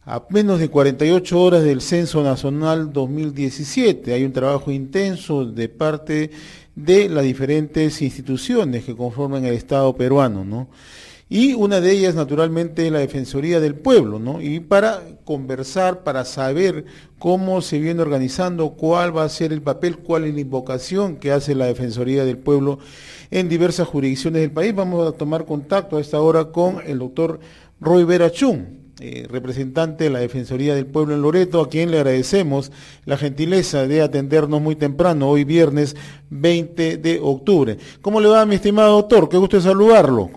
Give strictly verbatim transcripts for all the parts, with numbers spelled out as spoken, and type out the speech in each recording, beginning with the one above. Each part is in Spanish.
a menos de cuarenta y ocho horas del Censo Nacional dos mil diecisiete. Hay un trabajo intenso de parte de las diferentes instituciones que conforman el Estado peruano, ¿no? Y una de ellas, naturalmente, es la Defensoría del Pueblo, ¿no? Y para conversar, para saber cómo se viene organizando, cuál va a ser el papel, cuál es la invocación que hace la Defensoría del Pueblo en diversas jurisdicciones del país, vamos a tomar contacto a esta hora con el doctor Roy Vera Chun, eh, representante de la Defensoría del Pueblo en Loreto, a quien le agradecemos la gentileza de atendernos muy temprano, hoy viernes veinte de octubre. ¿Cómo le va, mi estimado doctor? Qué gusto saludarlo.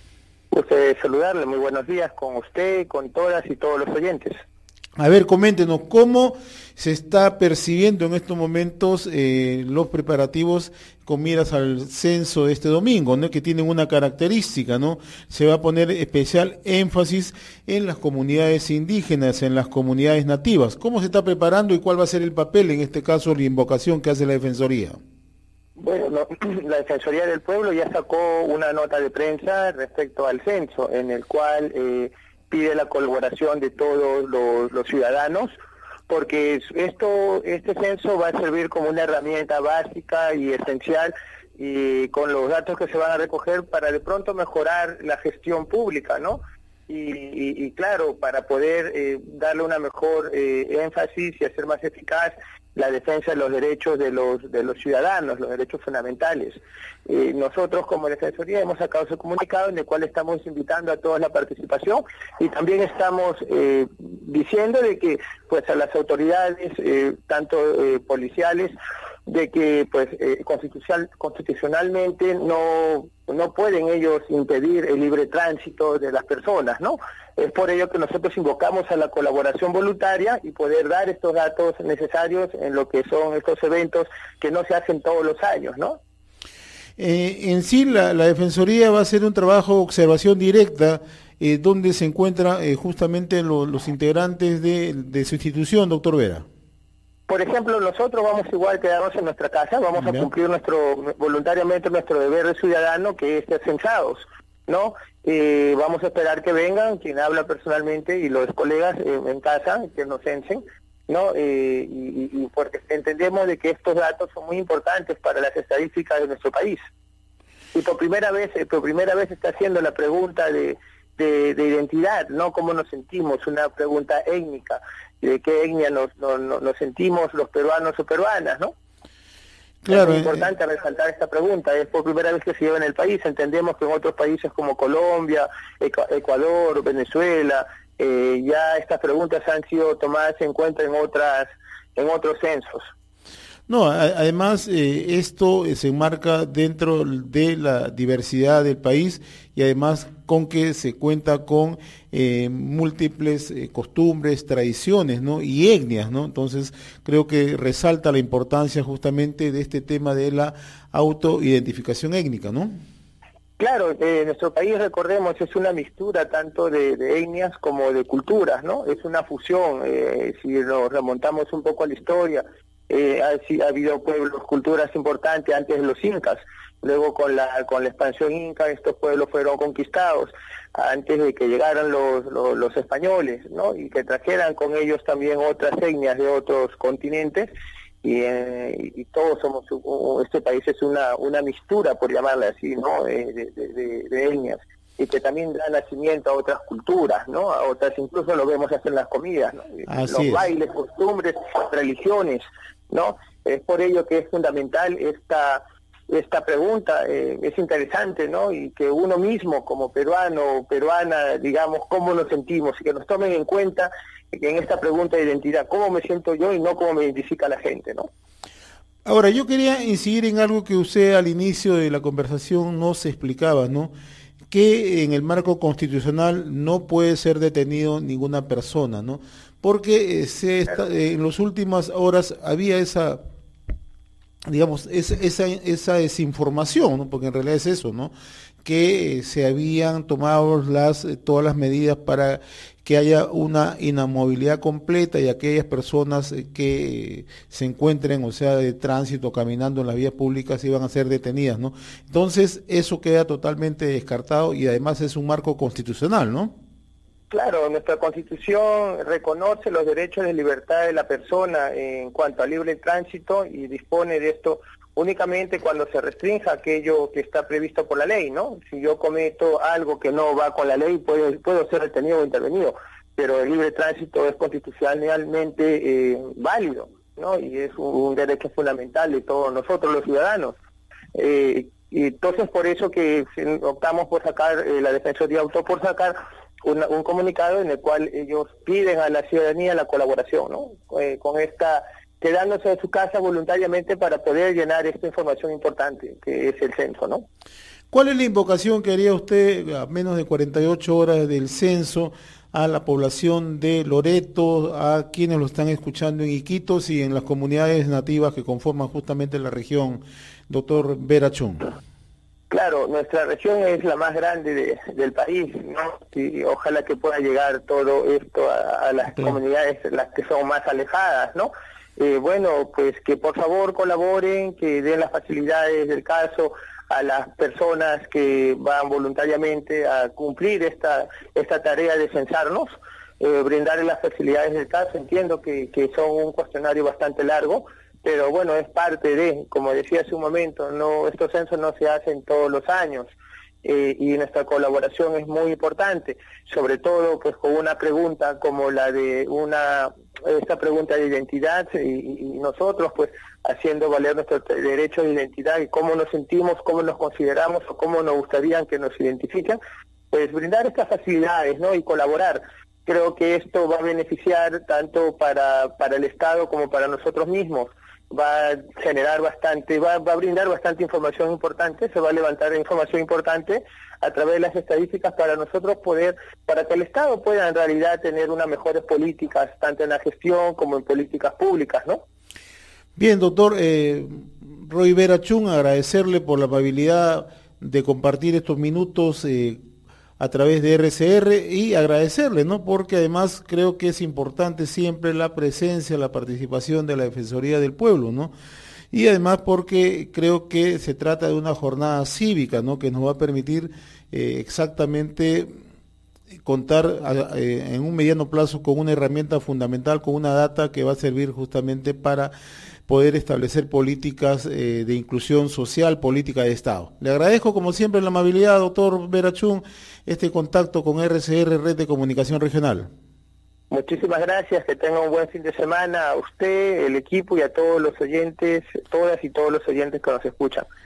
Gusto de saludarle, muy buenos días con usted, con todas y todos los oyentes. A ver, coméntenos, ¿cómo se está percibiendo en estos momentos eh, los preparativos con miras al censo de este domingo, ¿no? Que tienen una característica, ¿no? Se va a poner especial énfasis en las comunidades indígenas, en las comunidades nativas. ¿Cómo se está preparando y cuál va a ser el papel, en este caso, la invocación que hace la Defensoría? Bueno, no, la Defensoría del Pueblo ya sacó una nota de prensa respecto al censo, en el cual eh, pide la colaboración de todos los, los ciudadanos, porque esto, este censo va a servir como una herramienta básica y esencial, y con los datos que se van a recoger para de pronto mejorar la gestión pública, ¿no? Y, y, y claro, para poder eh, darle una mejor eh, énfasis y hacer más eficaz la defensa de los derechos de los de los ciudadanos, los derechos fundamentales. Eh, nosotros como Defensoría hemos sacado ese comunicado en el cual estamos invitando a toda la participación y también estamos eh, diciendo de que pues a las autoridades, eh, tanto eh, policiales, de que pues eh, constitucional, constitucionalmente no no pueden ellos impedir el libre tránsito de las personas, ¿no? Es por ello que nosotros invocamos a la colaboración voluntaria y poder dar estos datos necesarios en lo que son estos eventos que no se hacen todos los años, ¿no? Eh, en sí, la, la Defensoría va a hacer un trabajo de observación directa, eh, donde se encuentran eh, justamente lo, los integrantes de, de su institución, doctor Vera. Por ejemplo, nosotros vamos igual a quedarnos en nuestra casa, vamos a cumplir nuestro voluntariamente nuestro deber de ciudadano, que es ser censados, ¿no? Eh, vamos a esperar que vengan, quien habla personalmente, y los colegas eh, en casa, que nos censen, ¿no? Eh, y, y porque entendemos de que estos datos son muy importantes para las estadísticas de nuestro país. Y por primera vez, eh, por primera vez está haciendo la pregunta de, de, de identidad, ¿no? ¿Cómo nos sentimos? Una pregunta étnica, de qué etnia nos, nos, nos sentimos los peruanos o peruanas, ¿no? Claro, es muy importante eh, resaltar esta pregunta, es por primera vez que se lleva en el país. Entendemos que en otros países como Colombia, Ecuador, Venezuela, eh, ya estas preguntas han sido tomadas en cuenta en otras, en otros censos. No, a, además eh, esto se enmarca dentro de la diversidad del país y además con que se cuenta con eh, múltiples eh, costumbres, tradiciones, ¿no? Y etnias, ¿no? Entonces creo que resalta la importancia justamente de este tema de la autoidentificación étnica, ¿no? Claro, eh, nuestro país, recordemos, es una mixtura tanto de, de etnias como de culturas, ¿no? Es una fusión, eh, si nos remontamos un poco a la historia, eh, ha, ha habido pueblos, culturas importantes antes de los incas, luego con la con la expansión inca estos pueblos fueron conquistados antes de que llegaran los, los, los españoles, ¿no? Y que trajeran con ellos también otras etnias de otros continentes. Y, eh, y todos somos, este país es una una mixtura, por llamarla así, ¿no? De, de, de, de etnias, y que también da nacimiento a otras culturas, ¿no? A otras, incluso lo vemos hasta en las comidas, ¿no? Así los es. bailes, costumbres, religiones, ¿no? Es por ello que es fundamental esta esta pregunta, eh, es interesante, ¿no? Y que uno mismo como peruano o peruana, digamos, cómo nos sentimos y que nos tomen en cuenta en esta pregunta de identidad, cómo me siento yo y no cómo me identifica la gente, ¿no? Ahora, yo quería incidir en algo que usted al inicio de la conversación no se explicaba, ¿no? Que en el marco constitucional no puede ser detenido ninguna persona, ¿no? Porque eh, se está, eh, en las últimas horas había esa, digamos, esa, esa, esa desinformación, ¿no? Porque en realidad es eso, ¿no? Que eh, se habían tomado las eh, todas las medidas para que haya una inamovilidad completa y aquellas personas eh, que eh, se encuentren, o sea, de tránsito, caminando en las vías públicas, iban a ser detenidas, ¿no? Entonces, eso queda totalmente descartado y además es un marco constitucional, ¿no? Claro, nuestra Constitución reconoce los derechos de libertad de la persona en cuanto al libre tránsito y dispone de esto únicamente cuando se restrinja aquello que está previsto por la ley, ¿no? Si yo cometo algo que no va con la ley, puedo, puedo ser detenido o intervenido, pero el libre tránsito es constitucionalmente eh, válido, ¿no? Y es un, un derecho fundamental de todos nosotros los ciudadanos. Eh, y entonces por eso que optamos por sacar, eh, la Defensoría optó por sacar Una, un comunicado en el cual ellos piden a la ciudadanía la colaboración, ¿no? Eh, con esta, quedándose en su casa voluntariamente para poder llenar esta información importante, que es el censo, ¿no? ¿Cuál es la invocación que haría usted a menos de cuarenta y ocho horas del censo a la población de Loreto, a quienes lo están escuchando en Iquitos y en las comunidades nativas que conforman justamente la región, doctor Vera Chun? Claro, nuestra región es la más grande de, del país, ¿no? Y ojalá que pueda llegar todo esto a, a las claro. comunidades, las que son más alejadas, ¿no? Eh, bueno, pues que por favor colaboren, que den las facilidades del caso a las personas que van voluntariamente a cumplir esta esta tarea de censarnos, eh, brindarles las facilidades del caso. Entiendo que, que son un cuestionario bastante largo, pero bueno, es parte de, como decía hace un momento, no, estos censos no se hacen todos los años, eh, y nuestra colaboración es muy importante, sobre todo pues con una pregunta como la de una, esta pregunta de identidad, y, y nosotros pues haciendo valer nuestro derecho de identidad y cómo nos sentimos, cómo nos consideramos o cómo nos gustaría que nos identifiquen, pues brindar estas facilidades, ¿no? Y colaborar. Creo que esto va a beneficiar tanto para, para el Estado como para nosotros mismos. Va a generar bastante, va, va a brindar bastante información importante, se va a levantar información importante a través de las estadísticas para nosotros poder, para que el Estado pueda en realidad tener unas mejores políticas, tanto en la gestión como en políticas públicas, ¿no? Bien, doctor eh, Roy Vera Chun, agradecerle por la amabilidad de compartir estos minutos eh, a través de R C R y agradecerle, ¿no? Porque además creo que es importante siempre la presencia, la participación de la Defensoría del Pueblo, ¿no? Y además porque creo que se trata de una jornada cívica, ¿no? Que nos va a permitir eh, exactamente contar eh, en un mediano plazo con una herramienta fundamental, con una data que va a servir justamente para poder establecer políticas eh, de inclusión social, política de Estado. Le agradezco como siempre la amabilidad, doctor Vera Chun, este contacto con R C R, Red de Comunicación Regional. Muchísimas gracias, que tenga un buen fin de semana a usted, el equipo y a todos los oyentes, todas y todos los oyentes que nos escuchan.